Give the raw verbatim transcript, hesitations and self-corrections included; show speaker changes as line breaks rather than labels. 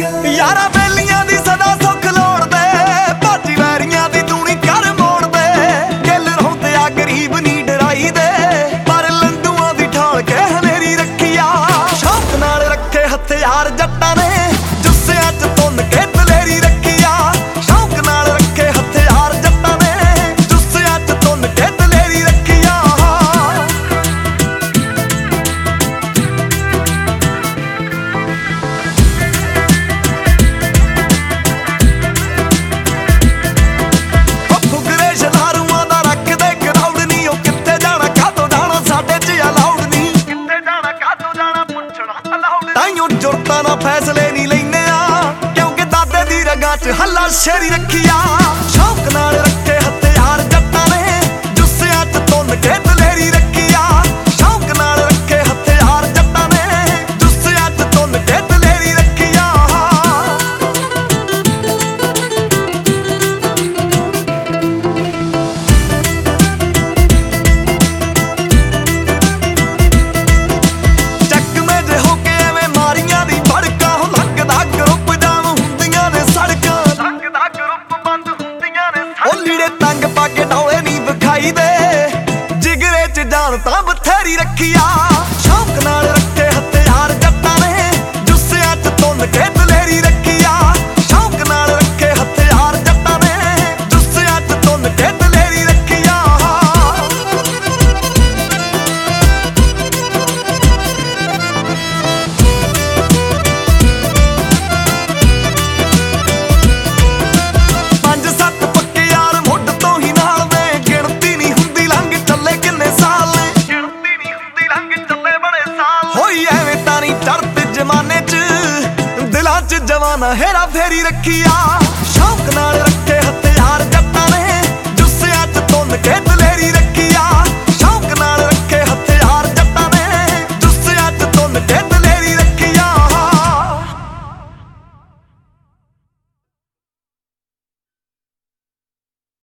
यारा बेलियां दी सदा सुख लोड़ दे, भाजी वैरियां दी दूनी कर मोड़ दे। गिल रौंदे आ गरीब नी डराई दे, पर लंडूआं दी ढाल के हनेरी रखिया। शौक नाल रखे हथियार जट्टां ने, जुस्सियां च तुन के दलेरी रखिया। शौक नाल रखे हथियार जट्टां ने, जुस्सियां च तुन के दलेरी रखिया। जुरता ना फैसले नहीं लेने आ, क्योंकि दादे दी रगां च हल्ला शेरी रखिया। शौक नाल रखे हथियार जट्टां ने, जुस्सियां च तुन के दलेरी रखिया। शौक नाल रखे हथियार जट्टां ने, जुस्सियां च तुन के दलेरी रखिया। तंग पाके डौले नहीं विखाई दे, जिगरे च जान तां बथेरी रखिया। शौक नाल रखे हथियार जट्टां ने, जुस्सियां च तुन के दलेरी रखिया। शौक नाल रखे हथियार जट्टां ने, जुस्सियां च तुन के दलेरी रखिया। पंज सत्त जमाने च दिलां च जवाना हेरा फेरी रखिया। शौक नाल रखे हथियार जट्टां ने, जुस्सियां च तुन के दलेरी रखी।